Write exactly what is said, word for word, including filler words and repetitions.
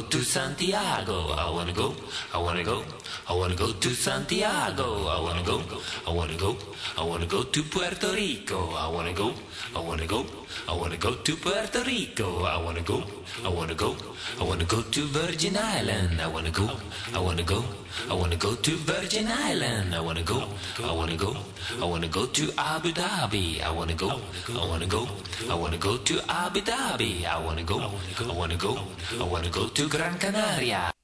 to Santiago. I wanna go, I wanna go, I wanna go to Santiago. I wanna go, I wanna go, I wanna go to Puerto Rico. I wanna go, I wanna go, I wanna go to Puerto Rico. I wanna go, I wanna go, I wanna go to Virgin Island. I wanna go, I wanna go, I wanna go to Virgin Island. I wanna go, I wanna go, I wanna go to Abu Dhabi. I wanna go, I wanna go, I wanna go to Abu Dhabi. I wanna go, I wanna go, I wanna go to Gran Canaria.